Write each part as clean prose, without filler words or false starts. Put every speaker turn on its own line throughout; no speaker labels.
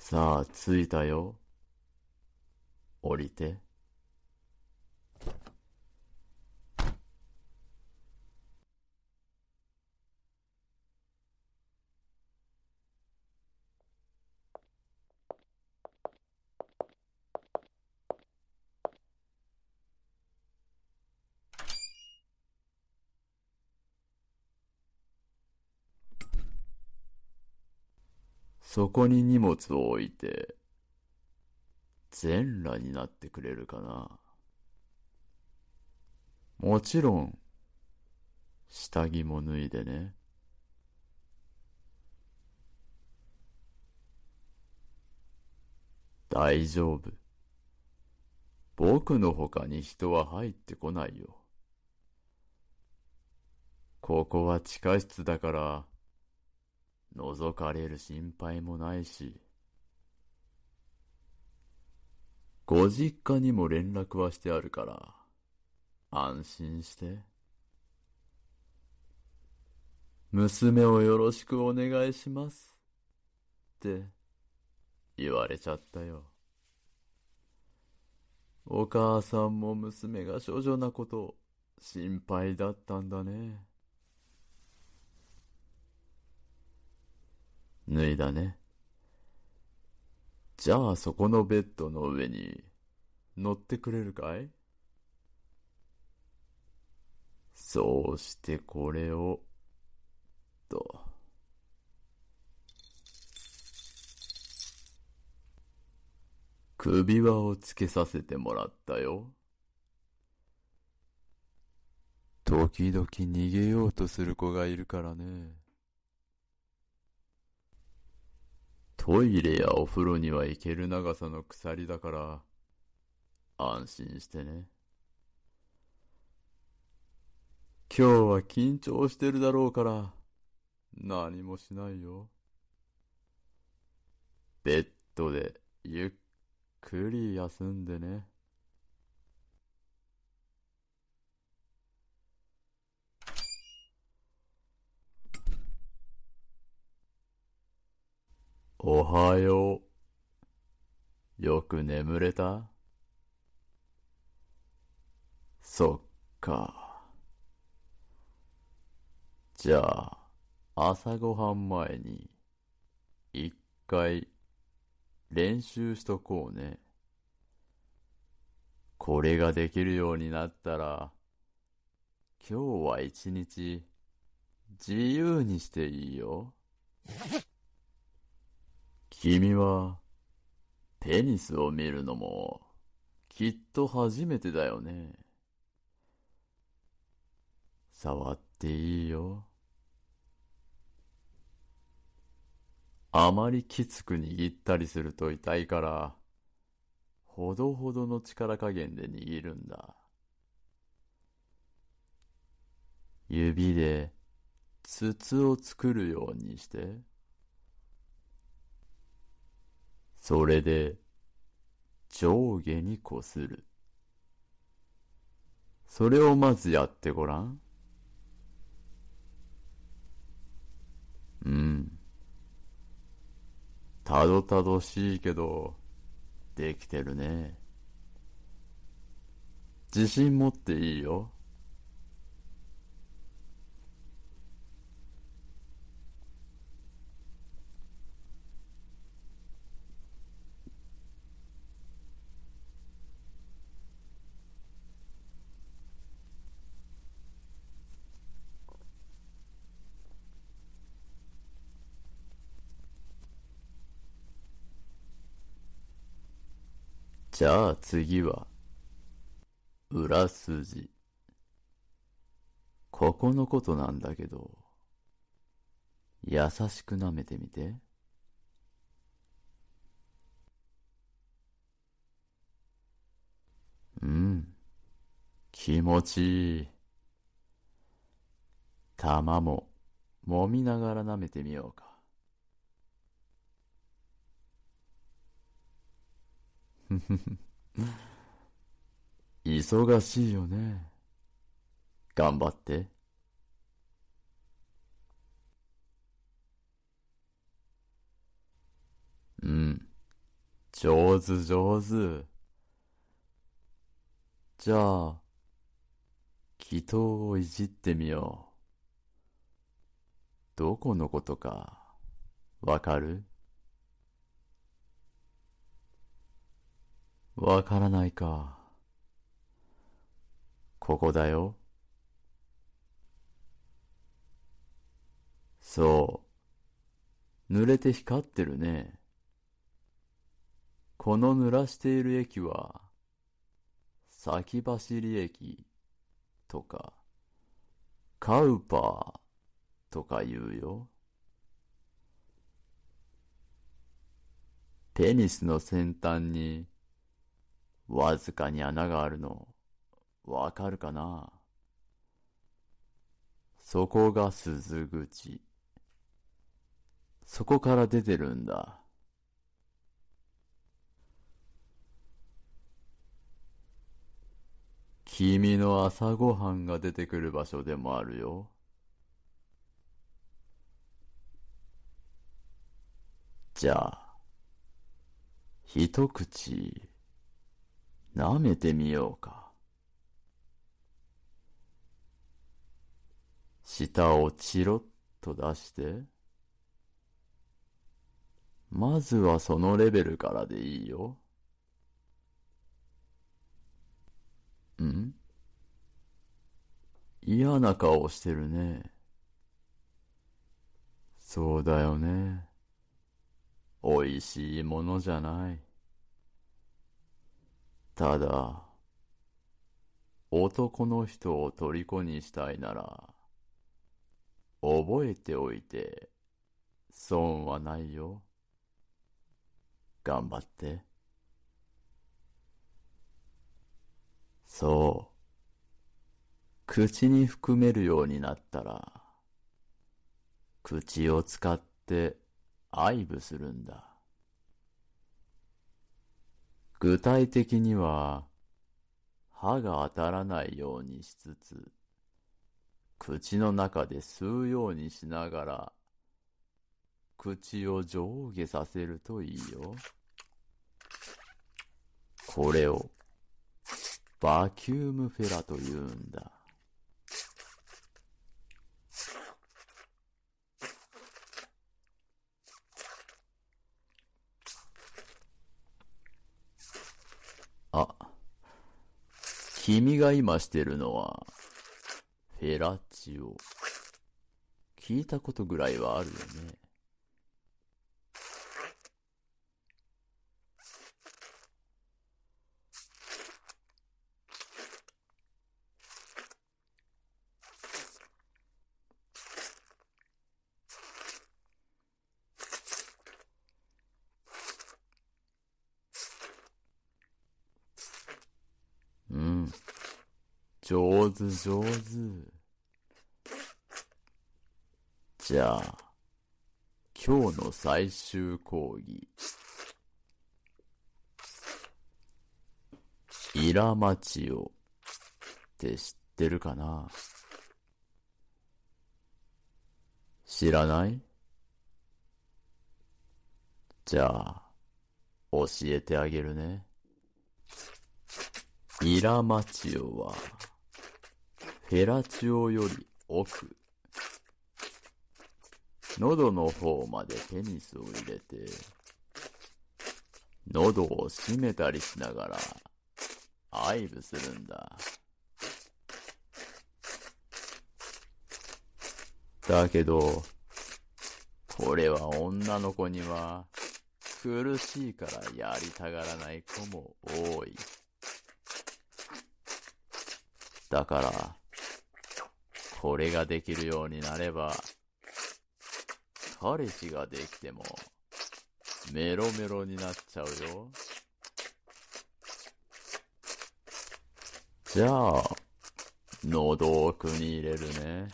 さあ、着いたよ。降りて。そこに荷物を置いて、全裸になってくれるかな。もちろん、下着も脱いでね。大丈夫。僕の他に人は入ってこないよ。ここは地下室だから、覗かれる心配もないし、ご実家にも連絡はしてあるから、安心して。娘をよろしくお願いします。って言われちゃったよ。お母さんも娘が処女なこと心配だったんだね。脱いだね。じゃあそこのベッドの上に乗ってくれるかい？そうしてこれを、と。首輪をつけさせてもらったよ。時々逃げようとする子がいるからね。トイレやお風呂には行ける長さの鎖だから、安心してね。今日は緊張してるだろうから、何もしないよ。ベッドでゆっくり休んでね。おはよう。よく眠れた？そっか。じゃあ、朝ごはん前に、一回、練習しとこうね。これができるようになったら、今日は一日、自由にしていいよ。君は、テニスを見るのも、きっと初めてだよね。触っていいよ。あまりきつく握ったりすると痛いから、ほどほどの力加減で握るんだ。指で筒を作るようにして、それで上下にこする。それをまずやってごらん。うん。たどたどしいけど、できてるね。自信持っていいよ。じゃあ次は、裏筋。ここのことなんだけど、優しく舐めてみて。うん。気持ちいい。玉も揉みながら舐めてみようか。忙しいよね。頑張って。うん。 上手上手。じゃあ、祈祷をいじってみよう。どこのことか、わかる？わからないか。ここだよ。そう。濡れて光ってるね。この濡らしている駅は、先走り駅とか、カウパーとか言うよ。ペニスの先端にわずかに穴があるの、わかるかな？そこが鈴口。そこから出てるんだ。君の朝ごはんが出てくる場所でもあるよ。じゃあ、一口、舐めてみようか。舌をチロッと出して。まずはそのレベルからでいいよ。ん？嫌な顔してるね。そうだよね。おいしいものじゃない。ただ、男の人を虜にしたいなら、覚えておいて、損はないよ。頑張って。そう。口に含めるようになったら、口を使って愛撫するんだ。具体的には、歯が当たらないようにしつつ、口の中で吸うようにしながら、口を上下させるといいよ。これを、バキュームフェラと言うんだ。あ、君が今してるのは、フェラチオ。聞いたことぐらいはあるよね。うん。上手上手。じゃあ、今日の最終講義。イラマチオって知ってるかな？知らない？じゃあ、教えてあげるね。イラマチオは、フェラチオより奥。喉の方までペニスを入れて、喉を締めたりしながら、愛撫するんだ。だけど、これは女の子には苦しいからやりたがらない子も多い。だから、これができるようになれば、彼氏ができてもメロメロになっちゃうよ。じゃあ、喉奥に入れるね。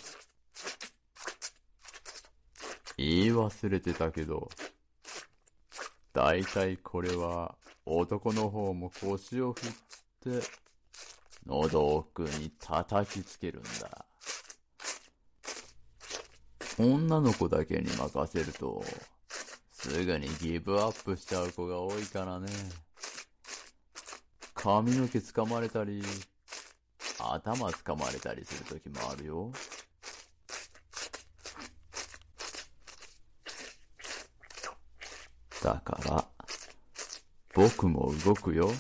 言い忘れてたけど、だいたいこれは男の方も腰を振って喉奥に叩きつけるんだ。女の子だけに任せるとすぐにギブアップしちゃう子が多いからね。髪の毛掴まれたり、頭掴まれたりする時もあるよ。だから、僕も動くよ。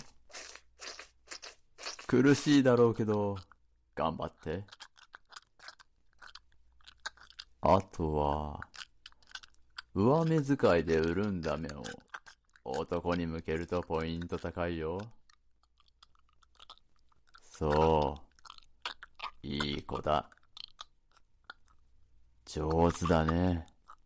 苦しいだろうけど、頑張って。あとは、上目遣いで潤んだ目を男に向けるとポイント高いよ。そう、いい子だ。上手だね。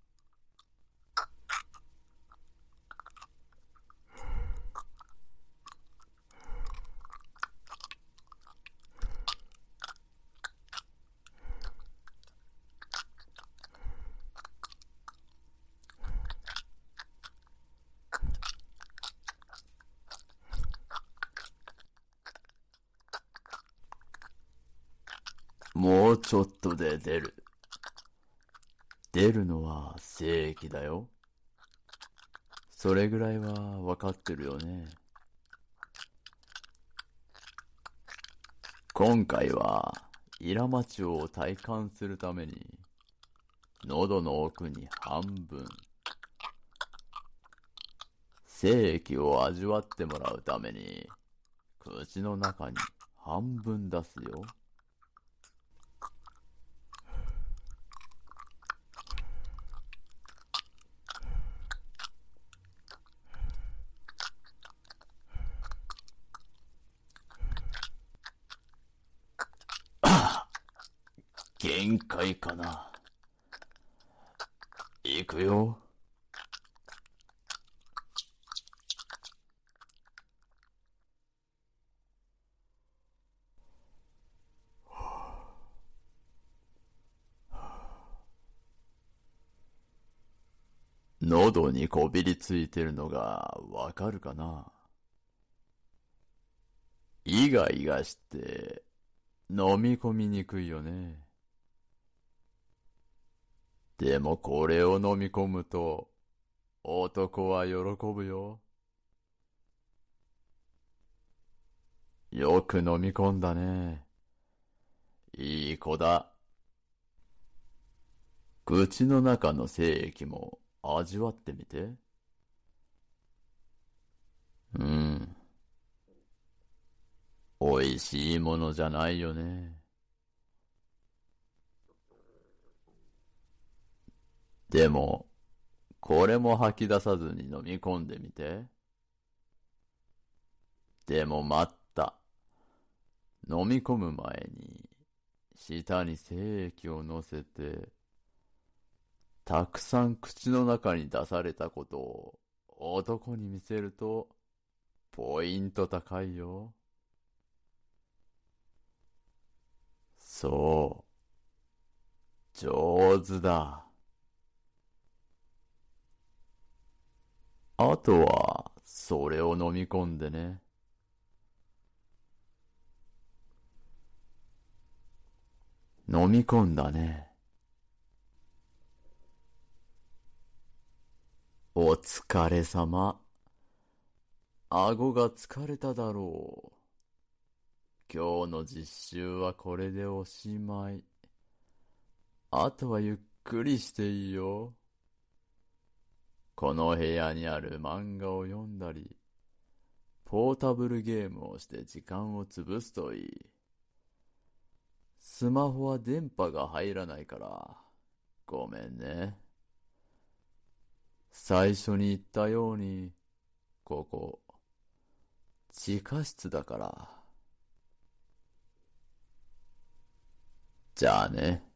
もうちょっとで出る。出るのは正規だよ。それぐらいはわかってるよね。今回は、イラマチョを体感するために、喉の奥に半分、精液を味わってもらうために、口の中に半分出すよ。限界かな。行くよ。喉にこびりついてるのがわかるかな。イガイガして飲み込みにくいよね。でもこれを飲み込むと男は喜ぶよ。よく飲み込んだね。いい子だ。口の中の精液も味わってみて。うん。おいしいものじゃないよね。でも、これも吐き出さずに飲み込んでみて。でも待った。飲み込む前に、舌に精液を乗せて、たくさん口の中に出されたことを男に見せると、ポイント高いよ。そう。上手だ。あとは、それを飲み込んでね。飲み込んだね。お疲れ様。顎が疲れただろう。今日の実習はこれでおしまい。あとはゆっくりしていいよ。この部屋にある漫画を読んだり、ポータブルゲームをして時間を潰すといい。スマホは電波が入らないから、ごめんね。最初に言ったように、ここ、地下室だから。じゃあね。